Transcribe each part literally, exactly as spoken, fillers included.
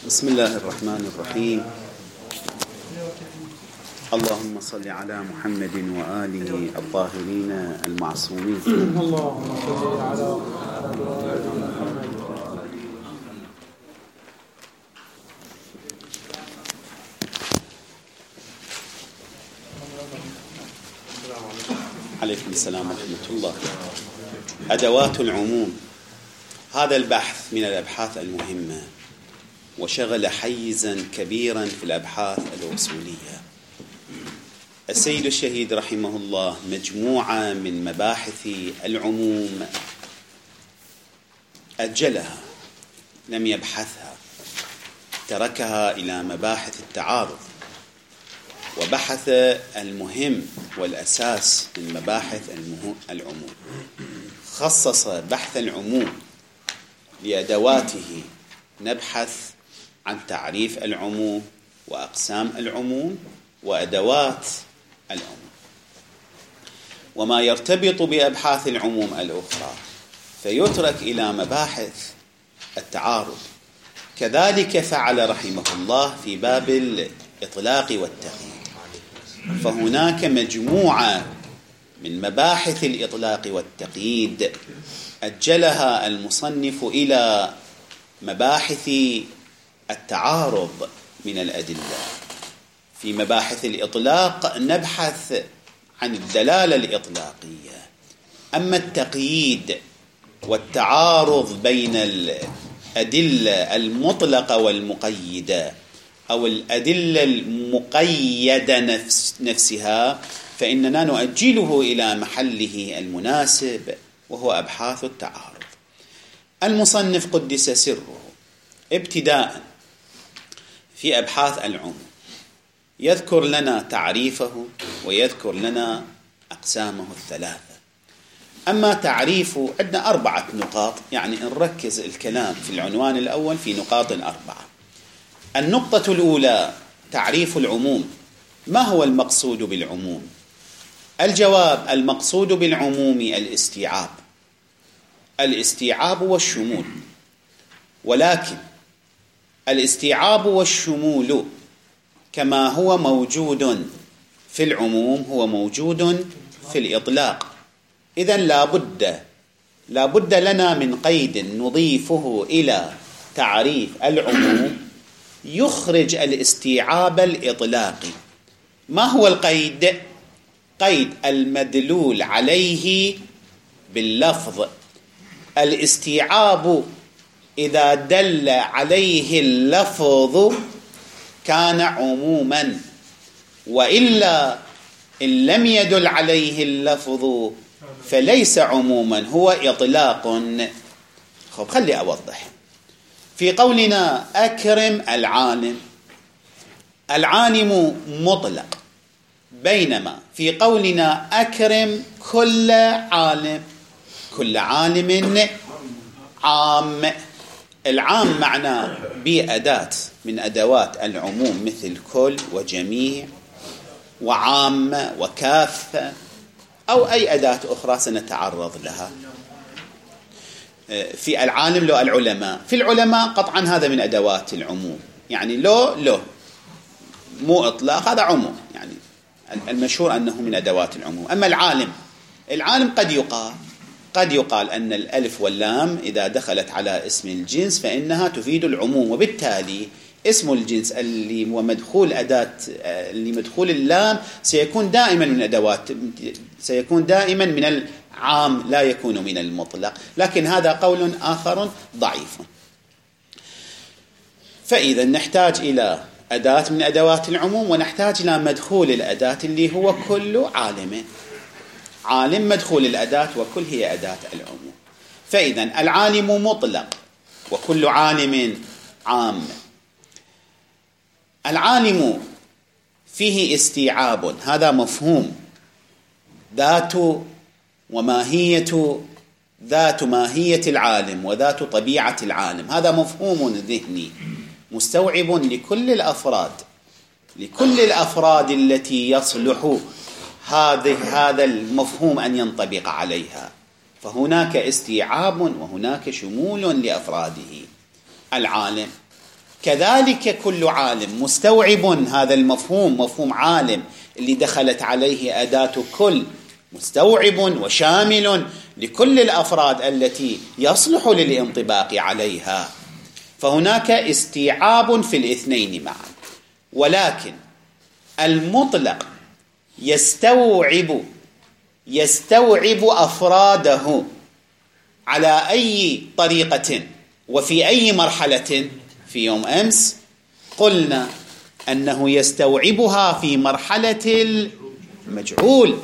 بسم الله الرحمن الرحيم. اللهم صل على محمد وآله الطاهرين المعصومين. اللهم صل على محمد. عليكم السلام ورحمة الله. أدوات العموم، هذا البحث من الأبحاث المهمة وشغل حيزا كبيرا في الأبحاث الأصولية. السيد الشهيد رحمه الله مجموعة من مباحث العموم أجلها، لم يبحثها، تركها إلى مباحث التعارض، وبحث المهم والأساس من مباحث العموم. خصص بحث العموم لأدواته، نبحث عن تعريف العموم وأقسام العموم وأدوات العموم وما يرتبط بأبحاث العموم الأخرى، فيترك إلى مباحث التعارض. كذلك فعل رحمه الله في باب الإطلاق والتقييد، فهناك مجموعة من مباحث الإطلاق والتقييد أجلها المصنف إلى مباحث التعارض من الأدلة. في مباحث الإطلاق نبحث عن الدلالة الإطلاقية، أما التقييد والتعارض بين الأدلة المطلقة والمقيدة أو الأدلة المقيدة نفس نفسها فإننا نؤجله إلى محله المناسب، وهو أبحاث التعارض. المصنف قدس سره ابتداء في أبحاث العموم يذكر لنا تعريفه ويذكر لنا أقسامه الثلاثة. أما تعريفه عندنا أربعة نقاط، يعني نركز الكلام في العنوان الأول في نقاط أربعة. النقطة الأولى تعريف العموم. ما هو المقصود بالعموم؟ الجواب: المقصود بالعموم الاستيعاب، الاستيعاب والشمول، ولكن الاستيعاب والشمول كما هو موجود في العموم هو موجود في الإطلاق. إذن لا بد لا بد لنا من قيد نضيفه إلى تعريف العموم يخرج الاستيعاب الإطلاقي. ما هو القيد؟ قيد المدلول عليه باللفظ. الاستيعاب إذا دل عليه اللفظ كان عموما، وإلا إن لم يدل عليه اللفظ فليس عموما، هو إطلاق. خب خلي أوضح. في قولنا أكرم العالم، العالم مطلق، بينما في قولنا أكرم كل عالم، كل عالم عام. العام معناه بأداة من أدوات العموم مثل كل وجميع وعامة وكافة أو أي أداة أخرى سنتعرض لها. في العالم لو العلماء، في العلماء قطعا هذا من أدوات العموم، يعني لو لو مو إطلاق، هذا عموم، يعني المشهور أنه من أدوات العموم. أما العالم، العالم قد يقال قد يقال أن الألف واللام إذا دخلت على اسم الجنس فإنها تفيد العموم، وبالتالي اسم الجنس اللي ومدخول أداة اللي مدخول اللام سيكون دائما من أدوات سيكون دائما من العام، لا يكون من المطلق، لكن هذا قول آخر ضعيف. فإذا نحتاج إلى أداة من أدوات العموم، ونحتاج إلى مدخول الأداة اللي هو كل عالم. عالم مدخول الأداة، وكل هي أداة العموم. فإذا العالم مطلق وكل عالم عام. العالم فيه استيعاب، هذا مفهوم، ذات وماهية، ذات ماهية العالم وذات طبيعة العالم، هذا مفهوم ذهني مستوعب لكل الأفراد لكل الأفراد التي يصلح هذه هذا المفهوم أن ينطبق عليها. فهناك استيعاب وهناك شمول لأفراده. العالم كذلك كل عالم مستوعب هذا المفهوم، مفهوم عالم اللي دخلت عليه أداة كل، مستوعب وشامل لكل الأفراد التي يصلح للانطباق عليها. فهناك استيعاب في الاثنين معا، ولكن المطلق يستوعب يستوعب أفراده على أي طريقة وفي أي مرحلة. في يوم أمس قلنا أنه يستوعبها في مرحلة المجعول،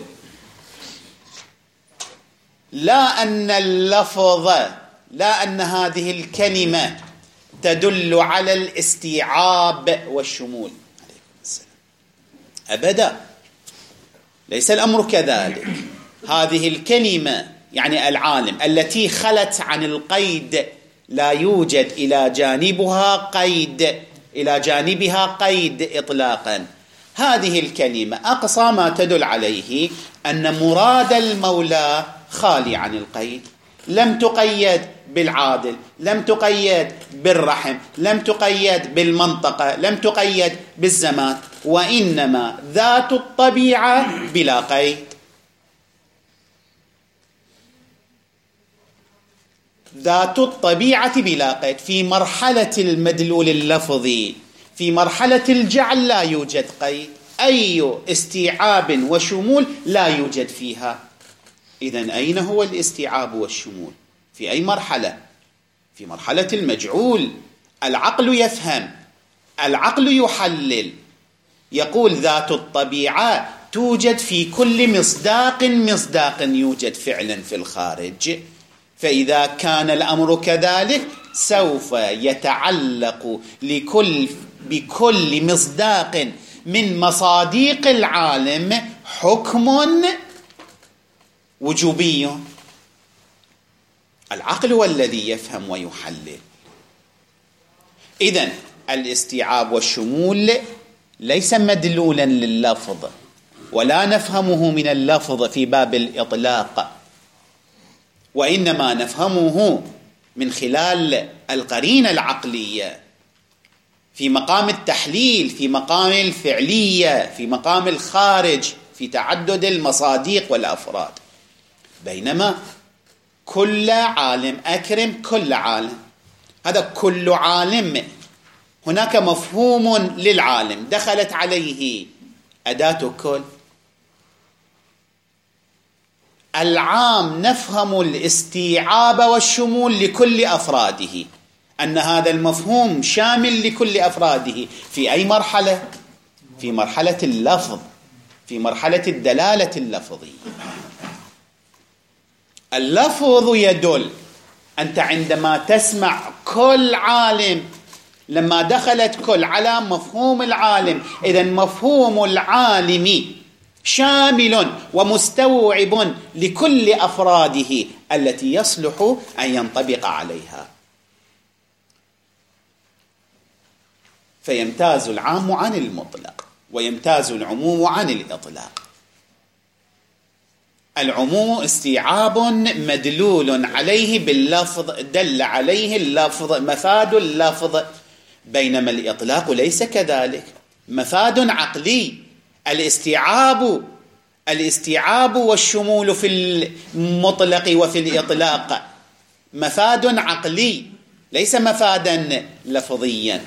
لا أن اللفظ لا أن هذه الكلمة تدل على الاستيعاب والشمول. عليكم السلام. أبدا، ليس الأمر كذلك. هذه الكلمة يعني العالم التي خلت عن القيد، لا يوجد إلى جانبها قيد إلى جانبها قيد إطلاقا. هذه الكلمة أقصى ما تدل عليه أن مراد المولى خالي عن القيد، لم تقيد بالعادل، لم تقيد بالرحم، لم تقيد بالمنطقة، لم تقيد بالزمان، وإنما ذات الطبيعة بلا قيد. ذات الطبيعة بلا قيد. في مرحلة المدلول اللفظي، في مرحلة الجعل لا يوجد قيد، أي استيعاب وشمول لا يوجد فيها. إذن أين هو الاستيعاب والشمول؟ في أي مرحلة؟ في مرحلة المجعول. العقل يفهم، العقل يحلل، يقول ذات الطبيعة توجد في كل مصداق مصداق يوجد فعلا في الخارج. فإذا كان الأمر كذلك سوف يتعلق لكل بكل مصداق من مصاديق العالم حكم وجوبي. العقل هو الذي يفهم ويحلل. إذن الاستيعاب والشمول ليس مدلولا لللفظ، ولا نفهمه من اللفظ في باب الإطلاق، وإنما نفهمه من خلال القرينة العقلية في مقام التحليل، في مقام الفعلية، في مقام الخارج، في تعدد المصاديق والأفراد. بينما كل عالم، أكرم كل عالم، هذا كل عالم هناك مفهوم للعالم دخلت عليه أداة كل. العام نفهم الاستيعاب والشمول لكل أفراده، أن هذا المفهوم شامل لكل أفراده. في أي مرحلة؟ في مرحلة اللفظ، في مرحلة الدلالة اللفظية. اللفظ يدل. أنت عندما تسمع كل عالم، لما دخلت كل على مفهوم العالم، إذن مفهوم العالم شامل ومستوعب لكل أفراده التي يصلح أن ينطبق عليها. فيمتاز العام عن المطلق، ويمتاز العموم عن الإطلاق. العموم استيعاب مدلول عليه باللفظ، دل عليه اللفظ، مفاد اللفظ، بينما الإطلاق ليس كذلك، مفاد عقلي. الاستيعاب الاستيعاب والشمول في المطلق وفي الإطلاق مفاد عقلي، ليس مفادا لفظيا.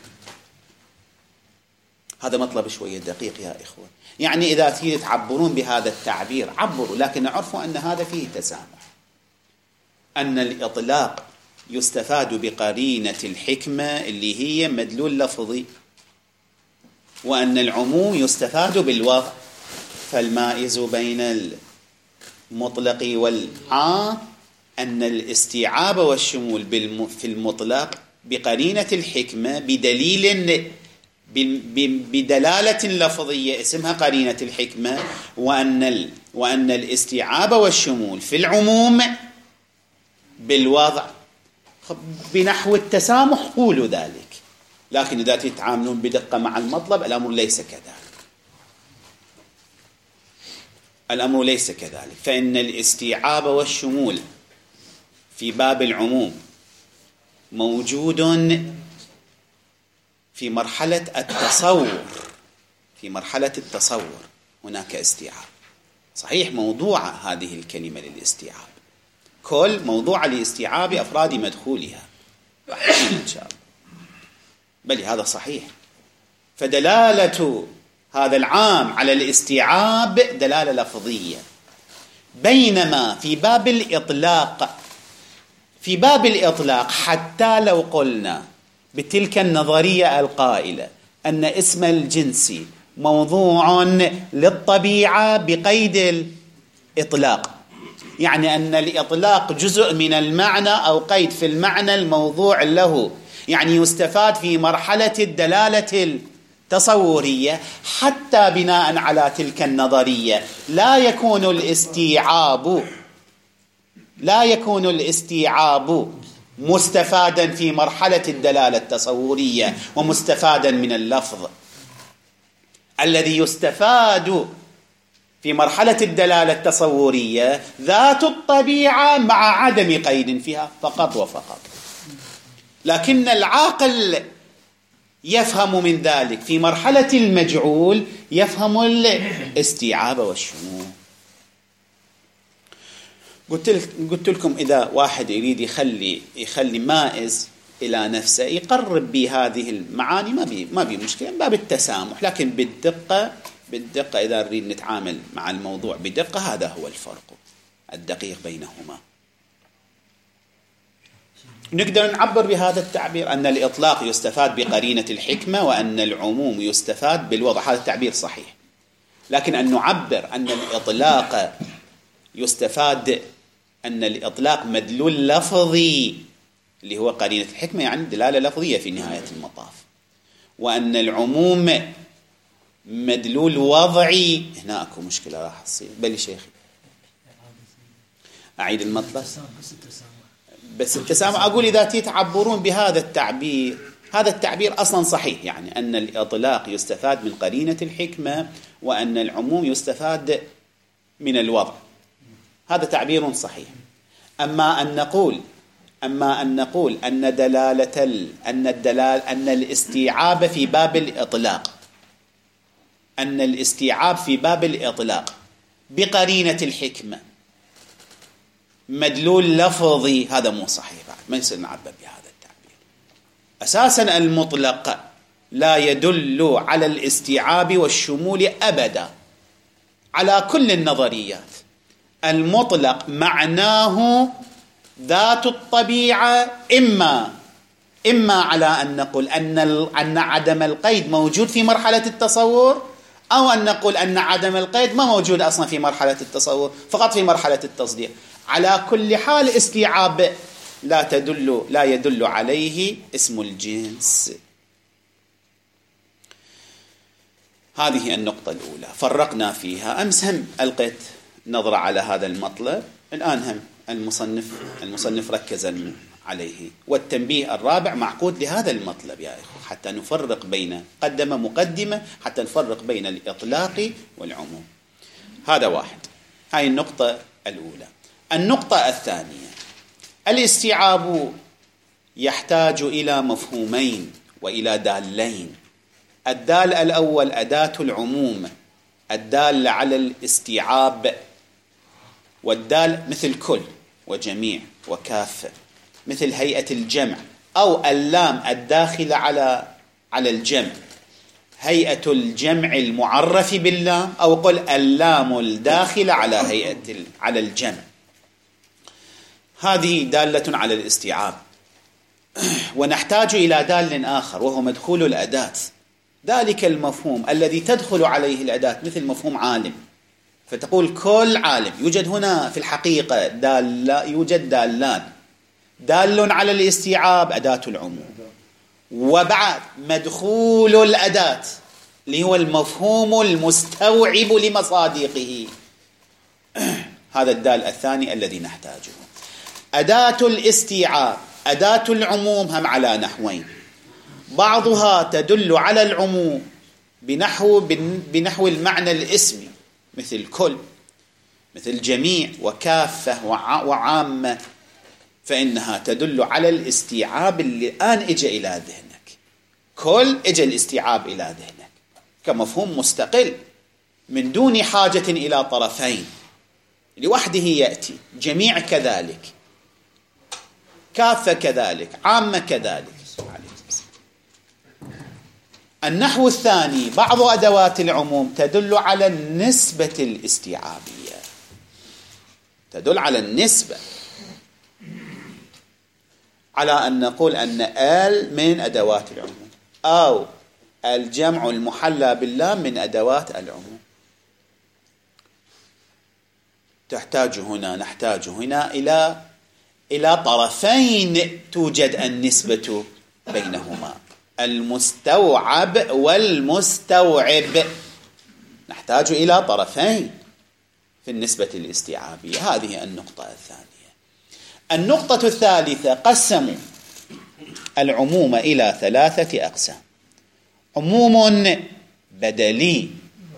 هذا مطلب شوية دقيق يا إخوة. يعني إذا تريد تعبرون بهذا التعبير عبروا، لكن اعرفوا أن هذا فيه تسامح. أن الإطلاق يستفاد بقرينة الحكمة اللي هي مدلول لفظي، وأن العموم يستفاد بالوضع. فالمائز بين المطلق والعام أن الاستيعاب والشمول في المطلق بقرينة الحكمة بدليل بدلالة لفظية اسمها قرينة الحكمة، وأن وأن الاستيعاب والشمول في العموم بالوضع بنحو التسامح. قولوا ذلك. لكن إذا تتعاملون بدقة مع المطلب الأمر ليس كذلك. الأمر ليس كذلك. فإن الاستيعاب والشمول في باب العموم موجود في مرحلة التصور في مرحلة التصور هناك استيعاب. صحيح موضوع هذه الكلمة للاستيعاب، كل موضوع لاستيعاب أفراد مدخولها إن شاء الله، بل هذا صحيح. فدلالة هذا العام على الاستيعاب دلالة لفظية، بينما في باب الإطلاق في باب الإطلاق حتى لو قلنا بتلك النظرية القائلة أن اسم الجنس موضوع للطبيعة بقيد الإطلاق، يعني أن الإطلاق جزء من المعنى أو قيد في المعنى الموضوع له، يعني يستفاد في مرحلة الدلالة التصورية. حتى بناء على تلك النظرية لا يكون الاستيعاب لا يكون الاستيعاب مستفادا في مرحلة الدلالة التصورية ومستفادا من اللفظ. الذي يستفاد في مرحلة الدلالة التصورية ذات الطبيعة مع عدم قيد فيها فقط وفقط. لكن العاقل يفهم من ذلك في مرحلة المجعول، يفهم الاستيعاب والشمول. قلت قلت لكم إذا واحد يريد يخلي يخلي مائز إلى نفسه يقرب بهذه المعاني ما بي ما بي مشكلة، باب التسامح، لكن بالدقة بالدقة إذا نريد نتعامل مع الموضوع بدقة هذا هو الفرق الدقيق بينهما. نقدر نعبر بهذا التعبير أن الإطلاق يستفاد بقرينة الحكمة وأن العموم يستفاد بالوضع، هذا التعبير صحيح. لكن أن نعبر أن الإطلاق يستفاد أن الإطلاق مدلول لفظي اللي هو قرينة الحكمة، يعني دلالة لفظية في نهاية المطاف، وأن العموم مدلول وضعي، هنا أكو مشكلة راح تصير. بلي شيخي أعيد المطلب. بس التسامح أقول إذا تتعبرون بهذا التعبير، هذا التعبير أصلا صحيح، يعني أن الإطلاق يستفاد من قرينة الحكمة وأن العموم يستفاد من الوضع، هذا تعبير صحيح. أما أن نقول أما أن نقول أن دلالة ال... أن الدلال أن الاستيعاب في باب الإطلاق أن الاستيعاب في باب الإطلاق بقرينة الحكمة مدلول لفظي، هذا مو صحيح بعد، ما يصير نعبر بهذا التعبير. أساسا المطلق لا يدل على الاستيعاب والشمول أبدا على كل النظريات. المطلق معناه ذات الطبيعة، إما إما على أن نقول أن أن عدم القيد موجود في مرحلة التصور، أو أن نقول أن عدم القيد ما موجود أصلا في مرحلة التصور، فقط في مرحلة التصديق. على كل حال استيعاب لا تدل لا يدل عليه اسم الجنس. هذه النقطة الأولى فرقنا فيها. أمس هم ألقيت نظرة على هذا المطلب، الآن هم المصنف المصنف ركز عليه. والتنبيه الرابع معقود لهذا المطلب يا إخوة، حتى نفرق بين قدم مقدمة حتى نفرق بين الإطلاق والعموم. هذا واحد، هاي النقطة الأولى. النقطة الثانية، الاستيعاب يحتاج إلى مفهومين وإلى دالين. الدال الأول أداة العموم الدال على الاستيعاب، والدال مثل كل وجميع وكافة، مثل هيئة الجمع، أو اللام الداخلة على على الجمع، هيئة الجمع المعرف باللام، أو قل اللام الداخلة على هيئة على الجمع. هذه دالة على الاستيعاب. ونحتاج إلى دال آخر وهو مدخول الأداة، ذلك المفهوم الذي تدخل عليه الأداة، مثل مفهوم عالم، فتقول كل عالم. يوجد هنا في الحقيقة دال يوجد دالان، دال على الاستيعاب أداة العموم، وبعد مدخول الأداة اللي هو المفهوم المستوعب لمصادقه، هذا الدال الثاني الذي نحتاجه. أداة الاستيعاب أداة العموم هم على نحوين، بعضها تدل على العموم بنحو بنحو المعنى الاسمي، مثل كل، مثل جميع وكافة وعامة، فإنها تدل على الاستيعاب اللي الآن إجا إلى ذهنك. كل اجى الاستيعاب إلى ذهنك كمفهوم مستقل من دون حاجة إلى طرفين، لوحده يأتي، جميع كذلك، كافة كذلك، عامة كذلك. النحو الثاني بعض أدوات العموم تدل على النسبة الاستيعابية، تدل على النسبة، على أن نقول أن آل من أدوات العموم، أو الجمع المحلى باللام من أدوات العموم. تحتاج هنا نحتاج هنا إلى إلى طرفين توجد النسبة بينهما، المستوعب والمستوعب، نحتاج إلى طرفين في النسبة الاستيعابية. هذه النقطة الثانية. النقطة الثالثة: قسموا العموم إلى ثلاثة أقسام: عموم بدلي،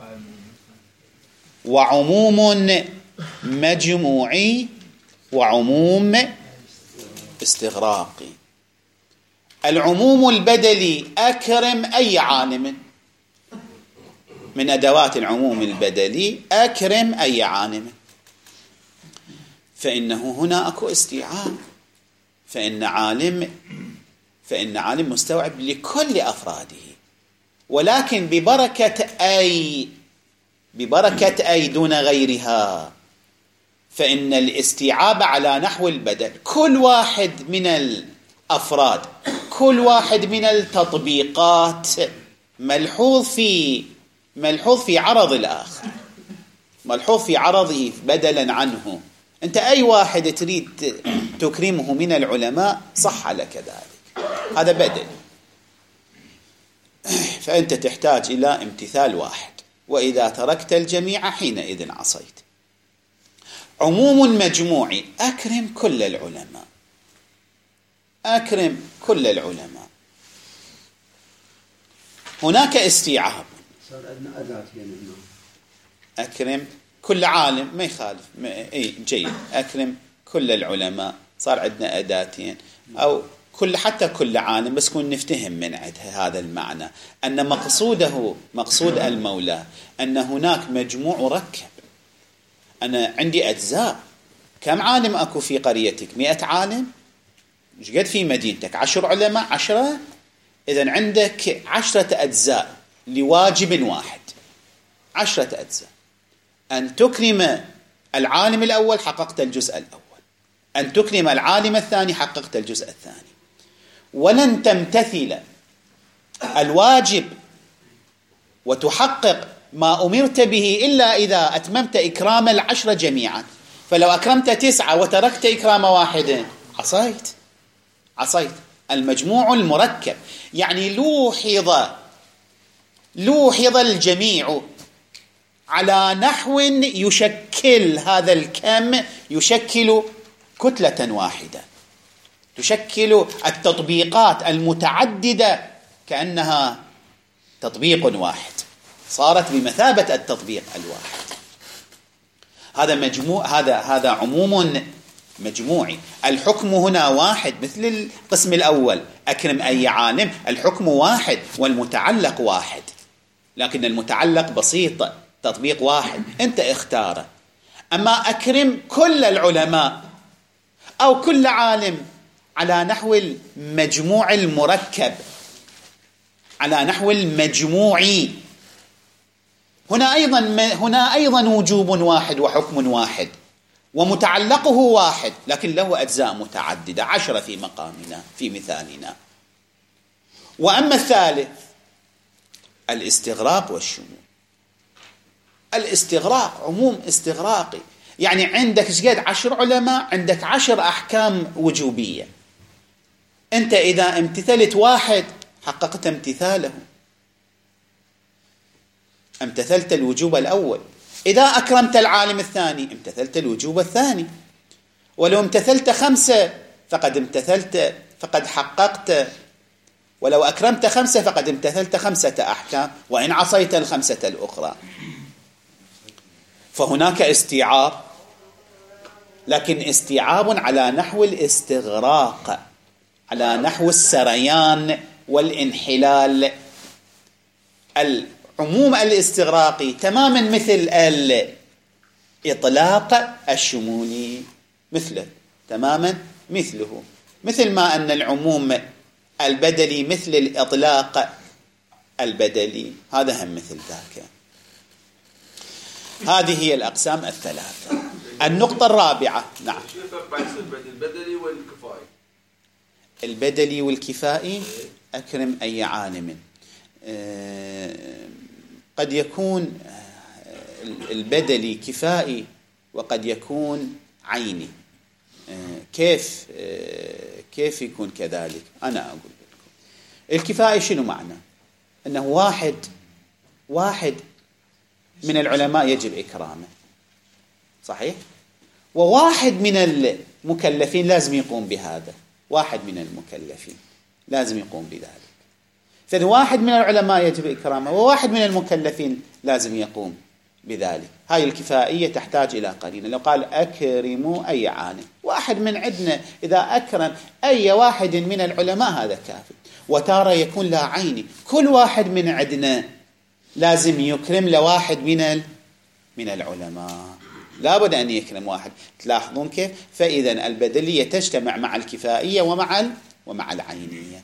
وعموم مجموعي، وعموم استغراقي. العموم البدلي: أكرم أي عالم، من أدوات العموم البدلي أكرم أي عالم، فإنه هنا أكو استيعاب، فإن عالم فإن عالم مستوعب لكل أفراده، ولكن ببركة أي ببركة أي دون غيرها، فإن الاستيعاب على نحو البدل، كل واحد من الأفراد، كل واحد من التطبيقات ملحوظ في ملحوظ في عرض الآخر، ملحوظ في عرضه بدلا عنه. أنت أي واحد تريد تكرمه من العلماء صح لك ذلك، هذا بدل، فأنت تحتاج إلى امتثال واحد، وإذا تركت الجميع حينئذ عصيت. عموم مجموعي: أكرم كل العلماء، أكرم كل العلماء. هناك استيعاب، أكرم كل عالم، ما يخالف، أي جيد، أكرم كل العلماء، صار عندنا أداتين، أو كل حتى كل عالم، بس كون نفتهم من عندها هذا المعنى أن مقصوده مقصود المولى أن هناك مجموع مركب. أنا عندي أجزاء، كم عالم أكو في قريتك؟ مئة عالم. مش قد في مدينتك عشر علماء؟ عشرة. إذن عندك عشرة أجزاء لواجب واحد، عشرة أجزاء. أن تكرم العالم الأول حققت الجزء الأول، أن تكرم العالم الثاني حققت الجزء الثاني. ولن تمتثل الواجب وتحقق ما أمرت به إلا إذا أتممت إكرام العشرة جميعا. فلو أكرمت تسعة وتركت إكرام واحد عصيت عصيت المجموع المركب، يعني لوحظ لوحظ الجميع على نحو يشكل هذا الكم، يشكل كتلة واحدة، تشكل التطبيقات المتعددة كأنها تطبيق واحد، صارت بمثابة التطبيق الواحد. هذا مجموع، هذا هذا عموم مجموعي. الحكم هنا واحد، مثل القسم الأول أكرم أي عالم، الحكم واحد والمتعلق واحد، لكن المتعلق بسيط، تطبيق واحد أنت اختاره. أما أكرم كل العلماء أو كل عالم على نحو المجموع المركب، على نحو المجموعي، هنا أيضا هنا أيضا وجوب واحد وحكم واحد ومتعلقه واحد، لكن له أجزاء متعددة، عشرة في مقامنا في مثالنا. وأما الثالث الاستغراق والشمول. الاستغراق عموم استغراقي، يعني عندك شقد عشر علماء، عندك عشر أحكام وجوبية، أنت إذا امتثلت واحد حققت امتثاله، امتثلت الوجوب الأول. إذا أكرمت العالم الثاني امتثلت الوجوب الثاني. ولو امتثلت خمسة فقد امتثلت فقد حققت، ولو أكرمت خمسة فقد امتثلت خمسة أحكام، وإن عصيت الخمسة الأخرى. فهناك استيعاب، لكن استيعاب على نحو الاستغراق، على نحو السريان والانحلال. العموم الاستغراقي تماما مثل الإطلاق الشمولي، مثله تماما مثله، مثل ما أن العموم البدلي مثل الإطلاق البدلي، هذا هم مثل ذاك. هذه هي الأقسام الثلاثة. النقطة الرابعة، نعم، البدلي والكفائي. البدلي والكفائي، أكرم أي عالم. قد يكون البدلي كفائي وقد يكون عيني. كيف كيف يكون كذلك؟ أنا أقول لكم. الكفائي شنو معنى؟ أنه واحد واحد من العلماء يجب إكرامه، صحيح؟ وواحد من المكلفين لازم يقوم بهذا، واحد من المكلفين لازم يقوم بذلك. فإذا واحد من العلماء يجب إكرامه وواحد من المكلفين لازم يقوم بذلك. هاي الكفائية تحتاج إلى قرينة. لو قال أكرموا أي عالم، واحد من عندنا إذا أكرم أي واحد من العلماء هذا كافي. وتارة يكون لا عيني، كل واحد من عندنا لازم يكرم لواحد من من العلماء، لابد أن يكرم واحد. تلاحظون كيف؟ فإذا البدلية تجتمع مع الكفائية ومع ومع العينية.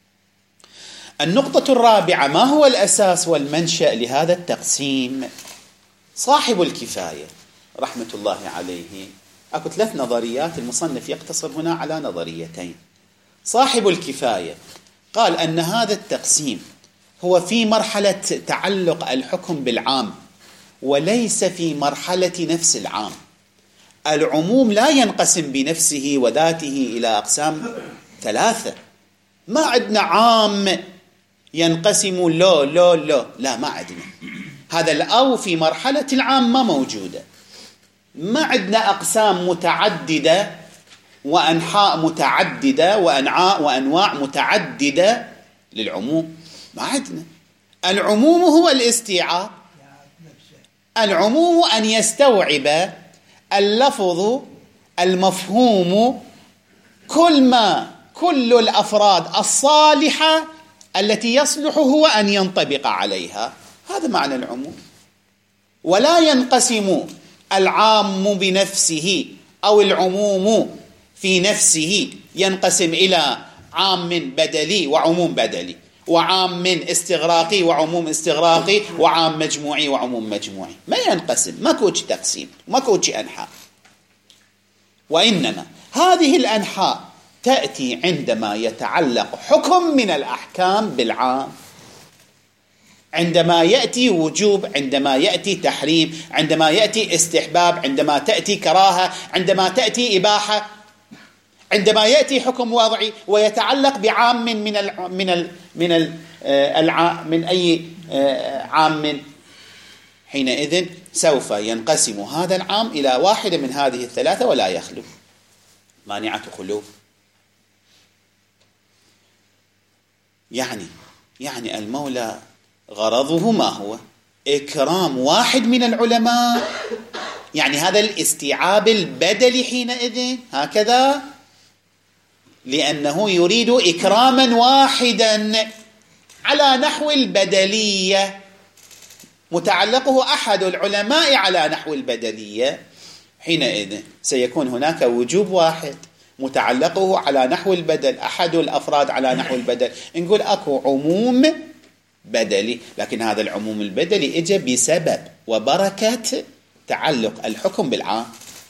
النقطة الرابعة، ما هو الأساس والمنشأ لهذا التقسيم؟ صاحب الكفاية رحمة الله عليه، أكو ثلاث نظريات، المصنف يقتصر هنا على نظريتين. صاحب الكفاية قال أن هذا التقسيم هو في مرحلة تعلق الحكم بالعام وليس في مرحلة نفس العام. العموم لا ينقسم بنفسه وذاته إلى أقسام ثلاثة. ما عندنا عام ينقسم لو لو لو، لا، ما عندنا هذا. الأو في مرحلة العام ما موجودة. ما عندنا أقسام متعددة وأنحاء متعددة وأنعاء وأنواع متعددة للعموم، ما عندنا. العموم هو الاستيعاب. العموم أن يستوعب اللفظ المفهوم كل ما كل الأفراد الصالحة التي يصلح هو أن ينطبق عليها، هذا معنى العموم. ولا ينقسم العام بنفسه أو العموم في نفسه، ينقسم إلى عام بدلي وعموم بدلي، وعام استغراقي وعموم استغراقي، وعام مجموعي وعموم مجموعي. ما ينقسم، ما كوش تقسيم، ما كوش أنحاء. وإنما هذه الأنحاء تأتي عندما يتعلق حكم من الأحكام بالعام، عندما يأتي وجوب، عندما يأتي تحريم، عندما يأتي استحباب، عندما تأتي كراهة، عندما تأتي إباحة، عندما يأتي حكم وضعي ويتعلق بعام من ال من ال من ال العام من أي عام، حينئذ سوف ينقسم هذا العام إلى واحدة من هذه الثلاثة ولا يخلو. مانعة خلو. يعني يعني المولى غرضه ما هو؟ إكرام واحد من العلماء، يعني هذا الاستيعاب البدلي حينئذ هكذا، لأنه يريد إكراما واحدا على نحو البدلية، متعلقه أحد العلماء على نحو البدلية، حينئذ سيكون هناك وجوب واحد متعلقه على نحو البدل، أحد الأفراد على نحو البدل. نقول أكو عموم بدلي، لكن هذا العموم البدلي إجا بسبب وبركة تعلق الحكم بالعام.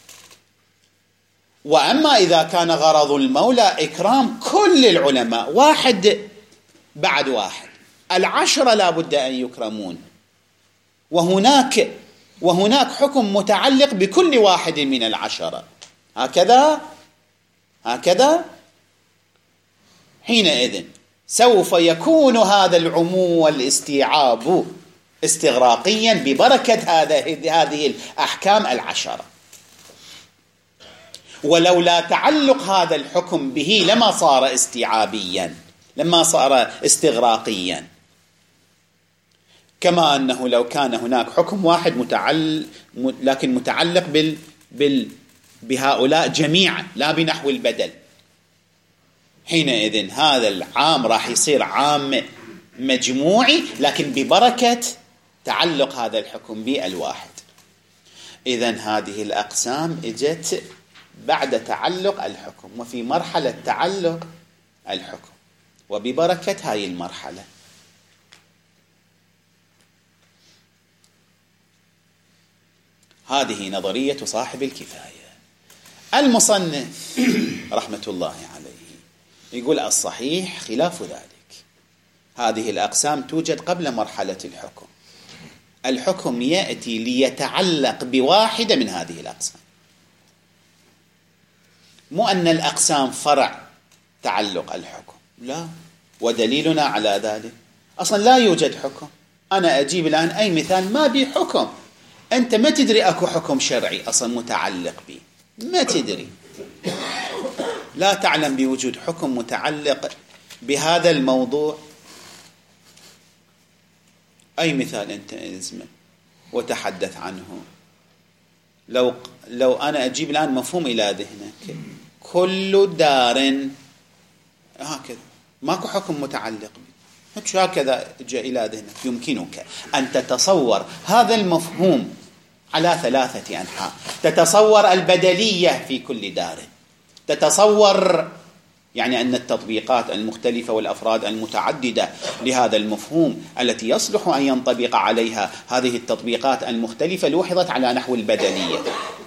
وأما إذا كان غرض المولى إكرام كل العلماء واحد بعد واحد، العشرة لا بد أن يكرمون، وهناك وهناك حكم متعلق بكل واحد من العشرة، هكذا هكذا حينئذ سوف يكون هذا العموم والاستيعاب استغراقيا ببركة هذه الأحكام العشرة. ولولا تعلق هذا الحكم به لما صار استيعابيا، لما صار استغراقيا. كما أنه لو كان هناك حكم واحد متعلق لكن متعلق بال... بال... بهؤلاء جميعا لا بنحو البدل، حينئذ هذا العام راح يصير عام مجموعي، لكن ببركة تعلق هذا الحكم بالواحد. إذن هذه الأقسام اجت بعد تعلق الحكم وفي مرحلة تعلق الحكم وببركة هاي المرحلة. هذه نظرية صاحب الكفاية. المصنف رحمة الله عليه يقول الصحيح خلاف ذلك، هذه الأقسام توجد قبل مرحلة الحكم. الحكم يأتي ليتعلق بواحدة من هذه الأقسام، مو أن الأقسام فرع تعلق الحكم، لا. ودليلنا على ذلك أصلا لا يوجد حكم. أنا أجيب الآن أي مثال ما بي حكم، أنت ما تدري أكو حكم شرعي أصلا متعلق به، ما تدري، لا تعلم بوجود حكم متعلق بهذا الموضوع. أي مثال أنت إزمن وتحدث عنه. لو لو أنا أجيب الآن مفهوم إلى ذهنك، كل دار هكذا، ماكو حكم متعلق به، هكذا جاء إلى ذهنك. يمكنك أن تتصور هذا المفهوم على ثلاثة أنحاء. تتصور البدلية في كل دار، تتصور يعني أن التطبيقات المختلفة والأفراد المتعددة لهذا المفهوم التي يصلح أن ينطبق عليها هذه التطبيقات المختلفة لوحظت على نحو البدلية.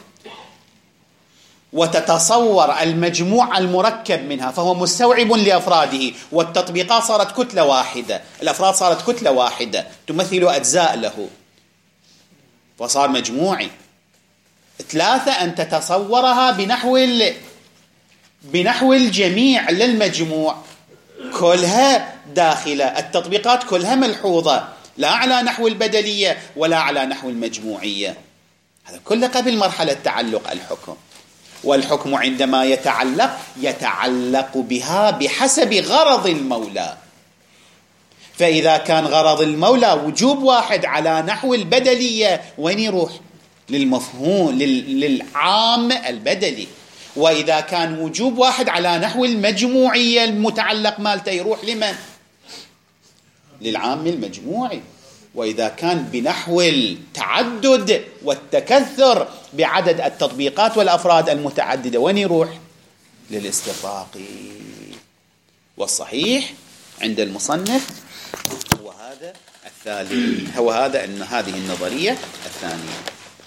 وتتصور المجموع المركب منها فهو مستوعب لأفراده، والتطبيقات صارت كتلة واحدة، الأفراد صارت كتلة واحدة تمثل أجزاء له فصار مجموعي. ثلاثة، أن تتصورها بنحو بنحو الجميع للمجموع، كلها داخلة، التطبيقات كلها ملحوظة، لا على نحو البدلية ولا على نحو المجموعية. هذا كله قبل مرحلة تعلق الحكم. والحكم عندما يتعلق يتعلق بها بحسب غرض المولى. فإذا كان غرض المولى وجوب واحد على نحو البدلية، وين يروح؟ للمفهوم للعام البدلي. وإذا كان وجوب واحد على نحو المجموعية، المتعلق مالته يروح لمن؟ للعام المجموعي. وإذا كان بنحو التعدد والتكثر بعدد التطبيقات والأفراد المتعددة، وين يروح؟ للاستطراقي. والصحيح عند المصنف هو هذا الثالث، هو هذا أن هذه النظرية الثانية.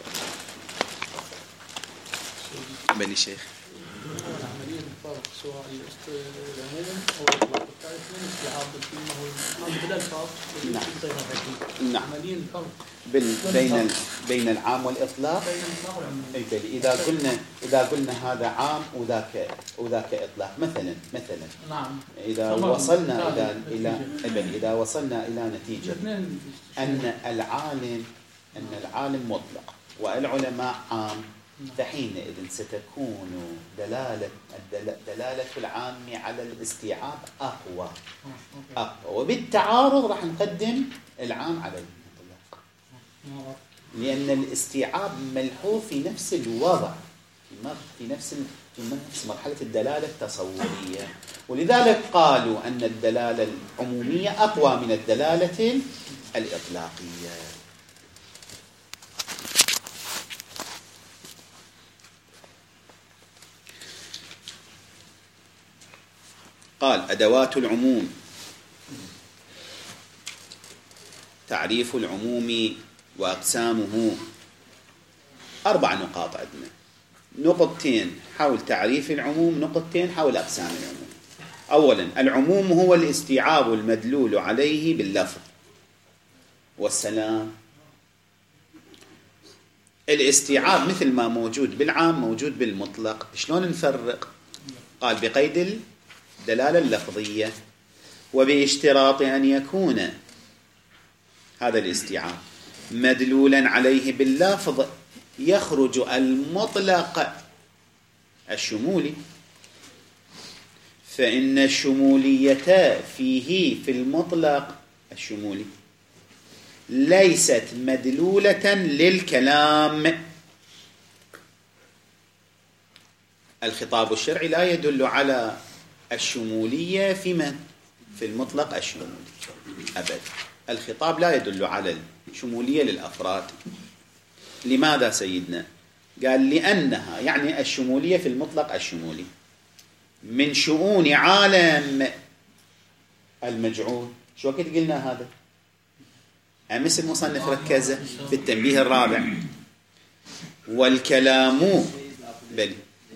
بني شيخ عملية الفرق سواء العموم أو الإطلاق، الثالث من استيعاب الكلمة بلا الفرق. نعم نعم عملية الفرق بين بين بين العام والإطلاق. أي بل إذا قلنا إذا قلنا هذا عام وذاك وذاك إطلاق، مثلا مثلا نعم. إذا وصلنا إلى إلى بل إذا وصلنا إلى نتيجة أن العالم أن العالم مطلق والعلماء عام، فحينئذ ستكون دلالة دلالة العام على الاستيعاب أقوى أقوى وبالتعارض راح نقدم العام على المطلق، لأن الاستيعاب ملحوظ في نفس الوضع، في نفس في نفس مرحلة الدلالة التصورية. ولذلك قالوا أن الدلالة العمومية أقوى من الدلالة الإطلاقية. قال أدوات العموم. تعريف العموم وأقسامه. أربع نقاط عندنا، نقطتين حول تعريف العموم، نقطتين حول أقسام العموم. أولا، العموم هو الاستيعاب المدلول عليه باللفظ والسلام. الاستيعاب مثل ما موجود بالعام موجود بالمطلق. شلون نفرق؟ قال بقيد الدلالة اللفظية وباشتراط أن يكون هذا الاستيعاب مدلولا عليه باللفظ يخرج المطلق الشمولي، فإن الشمولية فيه في المطلق الشمولي ليست مدلولة للكلام. الخطاب الشرعي لا يدل على الشمولية في من؟ في المطلق الشمولي أبدا. الخطاب لا يدل على الشمولية للأفراد. لماذا سيدنا؟ قال لأنها يعني الشمولية في المطلق الشمولي من شؤون عالم المجعول. شو وقت قلنا هذا؟ أمس المصنف ركز في التنبيه الرابع. والكلام بل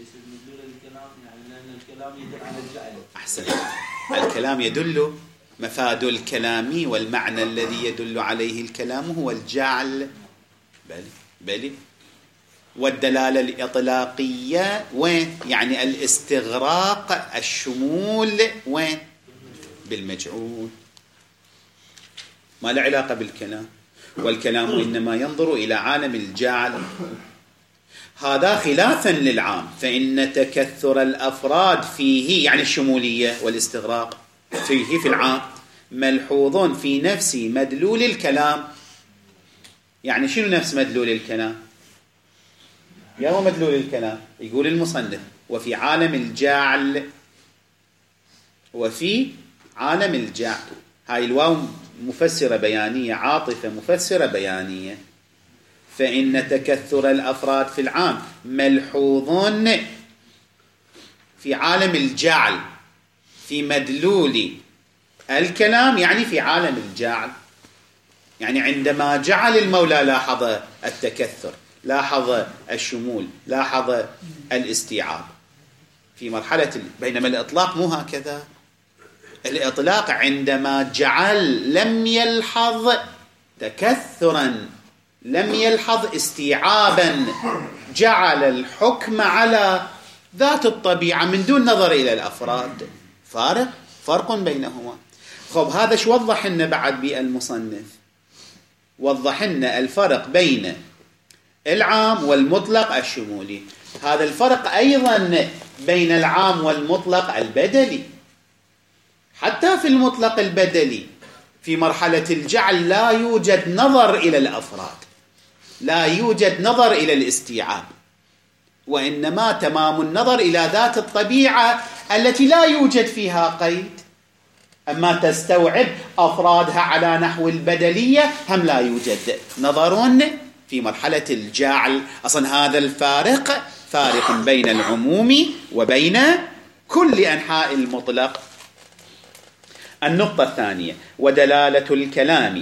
أحسن. الكلام يدل، مفاد الكلام والمعنى الذي يدل عليه الكلام هو الجعل. بل بل والدلالة الإطلاقية وين؟ يعني الاستغراق الشمول وين؟ بالمجعول، ما له علاقة بالكلام. والكلام إنما ينظر إلى عالم الجعل. هذا خلافا للعام، فإن تكثر الأفراد فيه يعني الشمولية والاستغراق فيه في العام ملحوظ في نفس مدلول الكلام. يعني شنو نفس مدلول الكلام؟ يا هو مدلول الكلام يقول المصنف وفي عالم الجعل، وفي عالم الجعل. هاي الواو مفسرة بيانية، عاطفة مفسرة بيانية. فإن تكثر الأفراد في العام ملحوظ في عالم الجعل في مدلول الكلام، يعني في عالم الجعل. يعني عندما جعل المولى لاحظ التكثر، لاحظ الشمول، لاحظ الاستيعاب في مرحلة، بينما الإطلاق مو هكذا. الإطلاق عندما جعل لم يلحظ تكثرا، لم يلحظ استيعابا، جعل الحكم على ذات الطبيعة من دون نظر إلى الأفراد. فارق فرق بينهما. خب هذا شو وضح لنا بعد بالمصنف؟ وضح لنا الفرق بين العام والمطلق الشمولي. هذا الفرق أيضا بين العام والمطلق البدلي. حتى في المطلق البدلي في مرحلة الجعل لا يوجد نظر إلى الأفراد، لا يوجد نظر إلى الاستيعاب، وإنما تمام النظر إلى ذات الطبيعة التي لا يوجد فيها قيد. أما تستوعب أفرادها على نحو البدلية هم لا يوجد نظر في مرحلة الجعل. أصلا هذا الفارق فارق بين العموم وبين كل أنحاء المطلق. النقطة الثانية، ودلالة الكلام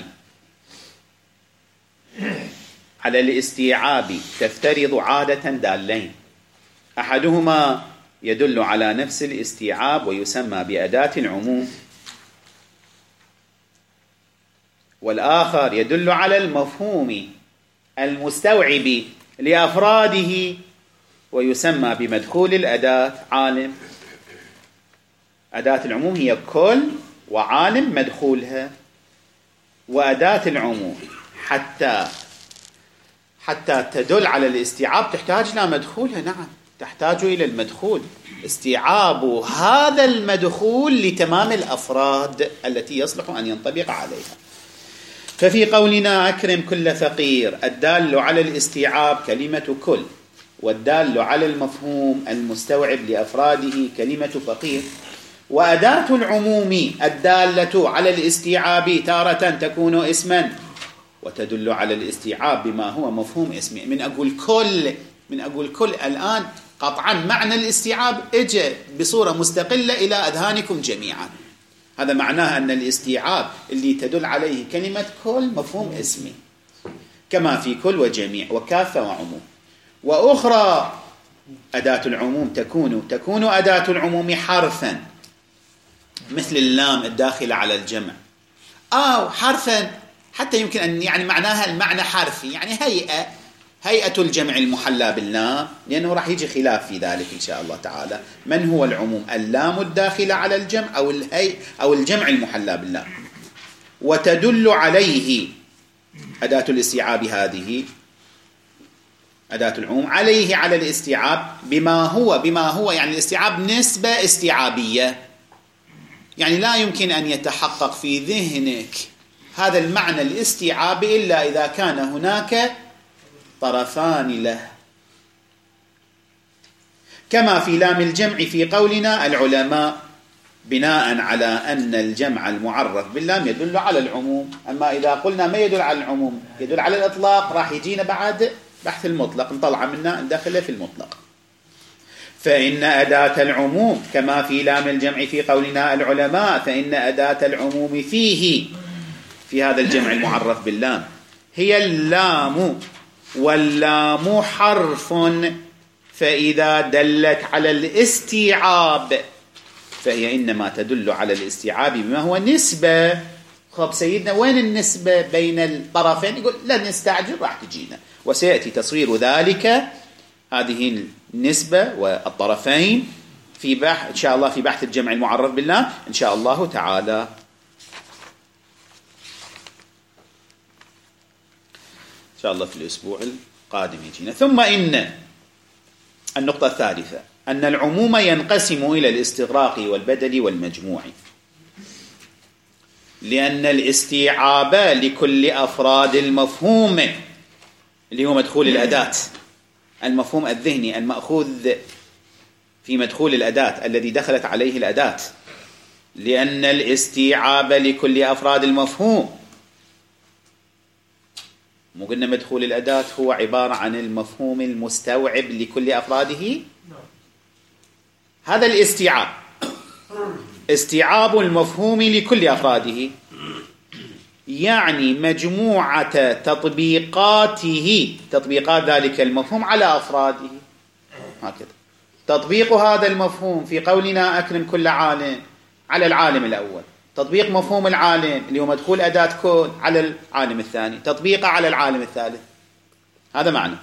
على الاستيعاب تفترض عادة دالين. أحدهما يدل على نفس الاستيعاب ويسمى بأداة العموم، والآخر يدل على المفهوم المستوعب لأفراده ويسمى بمدخول الأداة عالم. أداة العموم هي كل وعالم مدخولها. وأداة العموم حتى حتى تدل على الاستيعاب تحتاج إلى مدخولها. نعم، تحتاج إلى المدخول، استيعاب هذا المدخول لتمام الأفراد التي يصلح أن ينطبق عليها. ففي قولنا أكرم كل فقير، الدال على الاستيعاب كلمة كل، والدال على المفهوم المستوعب لأفراده كلمة فقير. وأداة العموم الدالة على الاستيعاب تارة تكون اسما وتدل على الاستيعاب بما هو مفهوم اسمه. من أقول كل من أقول كل الآن قطعا معنى الاستيعاب اجى بصورة مستقلة إلى أذهانكم جميعا. هذا معناه أن الاستيعاب اللي تدل عليه كلمة كل مفهوم اسمي، كما في كل وجميع وكافة وعموم. وأخرى أداة العموم تكون تكون أداة العموم حرفا مثل اللام الداخلة على الجمع، أو حرفا حتى يمكن أن يعني معناها المعنى حرفي، يعني هيئة هيئة الجمع المحلى باللام، لأنه راح يجي خلاف في ذلك إن شاء الله تعالى. من هو العموم؟ اللام الداخلة على الجمع أو الهيئة أو الجمع المحلى باللام. وتدل عليه أداة الاستيعاب، هذه أداة العموم عليه على الاستيعاب بما هو بما هو يعني الاستيعاب نسبة استيعابية، يعني لا يمكن أن يتحقق في ذهنك هذا المعنى الاستيعابي إلا إذا كان هناك طرفان له، كما في لام الجمع في قولنا العلماء، بناء على أن الجمع المعرف باللام يدل على العموم. أما إذا قلنا ما يدل على العموم يدل على الإطلاق راح يجينا بعد بحث المطلق، نطلع منه ندخله في المطلق. فإن أداة العموم كما في لام الجمع في قولنا العلماء، فإن أداة العموم فيه في هذا الجمع المعرف باللام هي اللام، واللام حرف، فإذا دلت على الاستيعاب فهي إنما تدل على الاستيعاب بما هو نسبة. خب سيدنا وين النسبة بين الطرفين؟ يقول لا نستعجل راح تجينا، وسيأتي تصوير ذلك هذه النسبة والطرفين في بحث إن شاء الله في بحث الجمع المعرف بالله إن شاء الله تعالى. إن شاء الله في الأسبوع القادم يجينا. ثم إن النقطة الثالثة أن العموم ينقسم إلى الاستغراق والبدل والمجموع، لأن الاستيعاب لكل أفراد المفهوم اللي هو مدخول الأداة، المفهوم الذهني المأخوذ في مدخول الأداة الذي دخلت عليه الأداة، لأن الاستيعاب لكل أفراد المفهوم، مو قلنا مدخول الأداة هو عبارة عن المفهوم المستوعب لكل أفراده؟ هذا الاستيعاب، استيعاب المفهوم لكل أفراده يعني مجموعة تطبيقاته، تطبيقات ذلك المفهوم على أفراده. هكذا تطبيق هذا المفهوم في قولنا أكرم كل عالم على العالم الأول، تطبيق مفهوم العالم اللي هو مدخول أداة كون على العالم الثاني، تطبيقه على العالم الثالث. هذا معنى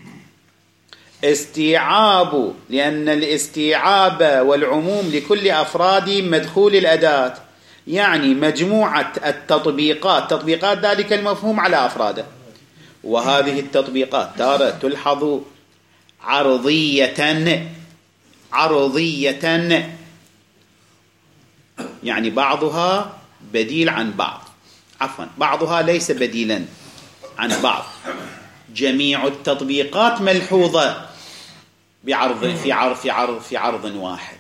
استيعاب، لأن الاستيعاب والعموم لكل أفراد مدخول الأداة يعني مجموعة التطبيقات، تطبيقات ذلك المفهوم على أفراده. وهذه التطبيقات تارة تلحظ عرضية، عرضية يعني بعضها بديل عن بعض، عفوا بعضها ليس بديلا عن بعض. جميع التطبيقات ملحوظة بعرض في عرض في عرض في عرض واحد.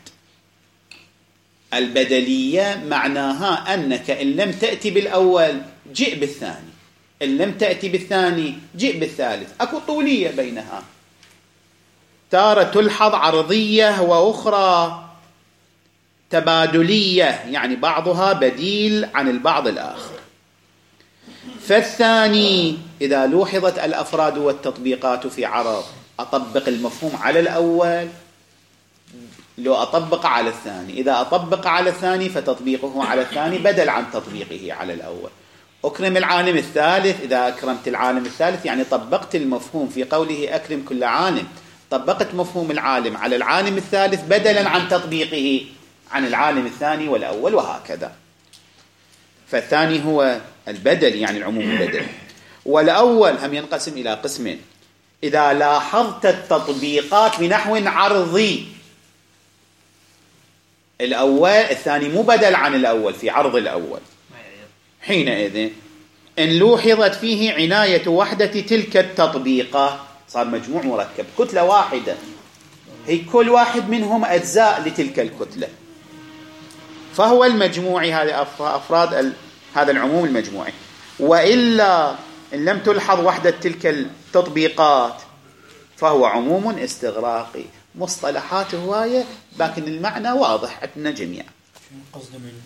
البدلية معناها أنك إن لم تأتي بالأول جئ بالثاني، إن لم تأتي بالثاني جئ بالثالث، أكو طولية بينها. تارة تلحظ عرضية وأخرى تبادلية يعني بعضها بديل عن البعض الآخر. فالثاني إذا لوحظت الأفراد والتطبيقات في عرض أطبق المفهوم على الأول، لو أطبق على الثاني، إذا أطبق على الثاني فتطبيقه على الثاني بدل عن تطبيقه على الأول. أكرم العالم الثالث، إذا أكرمت العالم الثالث يعني طبقت المفهوم في قوله أكرم كل عالم، طبقت مفهوم العالم على العالم الثالث بدلا عن تطبيقه عن العالم الثاني والأول، وهكذا. فالثاني هو البدل يعني العموم البدل. والأول هم ينقسم إلى قسمين. إذا لاحظت التطبيقات بنحو عرضي، الأول الثاني مو بدل عن الأول في عرض الأول، حينئذ إن لوحظت فيه عناية وحدة تلك التطبيقات صار مجموع مركب، كتلة واحدة هي كل واحد منهم أجزاء لتلك الكتلة، فهو المجموعي. هذه أفراد هذا العموم المجموعي. وإلا إن لم تلحظ وحدة تلك التطبيقات فهو عموم استغراقي. مصطلحات هواية لكن المعنى واضح عندنا جميعا. قصد من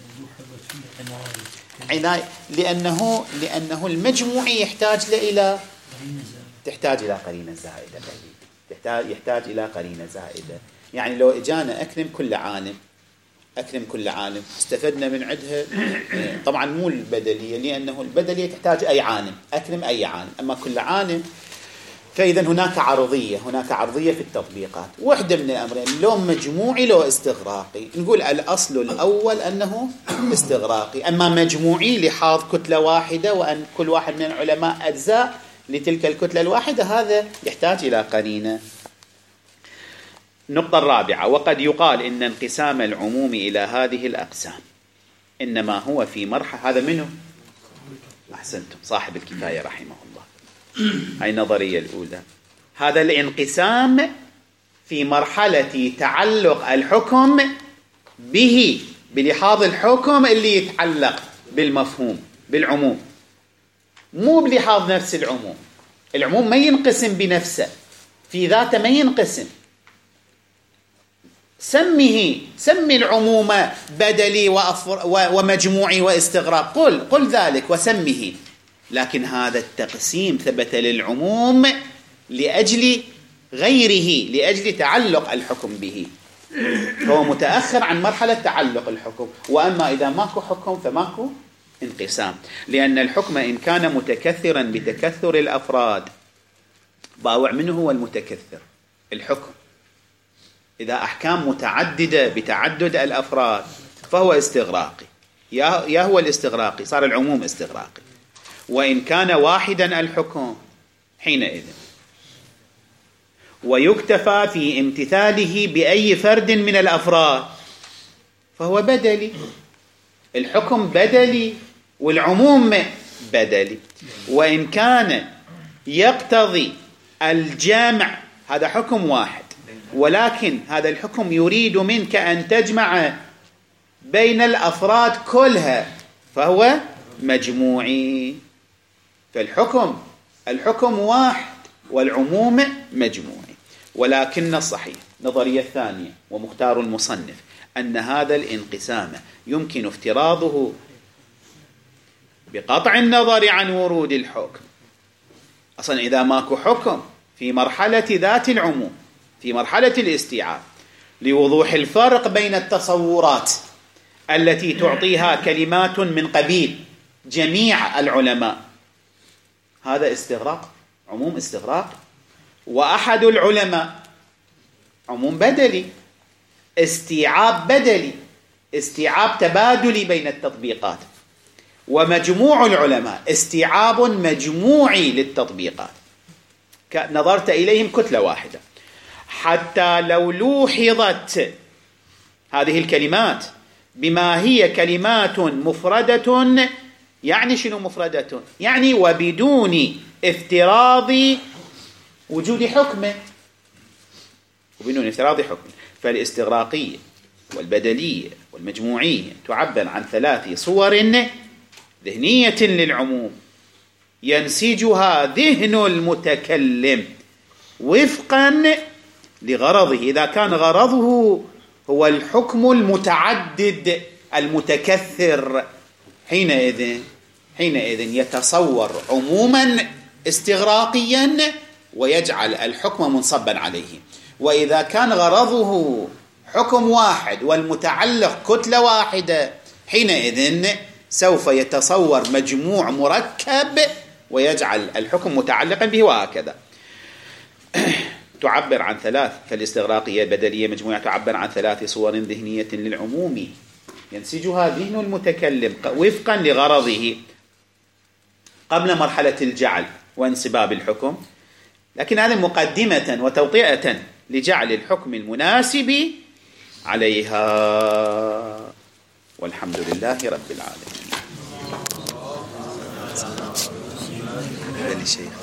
عناية لأنه لأنه المجموعي يحتاج إلى تحتاج إلى قرينة زائدة، يحتاج يحتاج إلى قرينة زائدة. يعني لو إجانا أكرم كل عالم، أكرم كل عالم استفدنا من عدها طبعا مو البدلية، لأنه البدلية تحتاج أي عالم، أكرم أي عالم، أما كل عالم فإذا هناك عرضية، هناك عرضية في التطبيقات. وحدة من الأمرين، لو مجموعي لو استغراقي. نقول الأصل الأول أنه استغراقي، أما مجموعي لحاظ كتلة واحدة وأن كل واحد من العلماء أجزاء لتلك الكتلة الواحدة، هذا يحتاج إلى قرينة. النقطة الرابعة، وقد يقال إن انقسام العموم إلى هذه الأقسام إنما هو في مرحلة، هذا منه أحسنتم صاحب الكفاية رحمه الله، هاي النظرية الأولى. هذا الانقسام في مرحلة تعلق الحكم به بلحاظ الحكم اللي يتعلق بالمفهوم بالعموم، مو بلحاظ نفس العموم. العموم ما ينقسم بنفسه، في ذاته ما ينقسم. سمه سمي العموم بدلي ومجموعي واستغراق، قل قل ذلك وسمه. لكن هذا التقسيم ثبت للعموم لأجل غيره، لأجل تعلق الحكم به، هو متأخر عن مرحلة تعلق الحكم. وأما إذا ماكو حكم فماكو انقسام، لأن الحكم إن كان متكثرا بتكثر الأفراد، باوع منه هو المتكثر الحكم. إذا أحكام متعددة بتعدد الأفراد فهو استغراقي، يا هو الاستغراقي صار العموم استغراقي. وإن كان واحدا الحكم حينئذ ويكتفى في امتثاله بأي فرد من الأفراد فهو بدلي. الحكم بدلي والعموم بدلي. وإن كان يقتضي الجمع، هذا حكم واحد، ولكن هذا الحكم يريد منك أن تجمع بين الأفراد كلها فهو مجموعي. فالحكم الحكم واحد والعموم مجموعي. ولكن الصحيح نظرية ثانية ومختار المصنف أن هذا الانقسام يمكن افتراضه بقطع النظر عن ورود الحكم. أصلا إذا ماكو حكم في مرحلة ذات العموم، في مرحلة الاستيعاب، لوضوح الفرق بين التصورات التي تعطيها كلمات من قبيل جميع العلماء، هذا استغراق، عموم استغراق. وأحد العلماء عموم بدلي، استيعاب بدلي، استيعاب تبادلي بين التطبيقات. ومجموع العلماء استيعاب مجموعي للتطبيقات، نظرت إليهم كتلة واحدة. حتى لو لوحظت هذه الكلمات بما هي كلمات مفردة، يعني شنو مفردة؟ يعني وبدون افتراض وجود حكم، وبدون افتراض حكم. فالاستغراقية والبدلية والمجموعية تعبر عن ثلاث صور ذهنية للعموم ينسجها ذهن المتكلم وفقا لغرضه. إذا كان غرضه هو الحكم المتعدد المتكثر، حينئذ حينئذ يتصور عموما استغراقيا ويجعل الحكم منصبا عليه. وإذا كان غرضه حكم واحد والمتعلق كتلة واحدة، حينئذ سوف يتصور مجموع مركب ويجعل الحكم متعلقا به، وهكذا. تعبر عن ثلاث، فالاستغراقية البدلية مجموعة تعبر عن ثلاث صور ذهنية للعموم ينسجها ذهن المتكلم وفقا لغرضه قبل مرحلة الجعل وانصباب الحكم. لكن هذا مقدمة وتوطئة لجعل الحكم المناسب عليها. والحمد لله رب العالمين.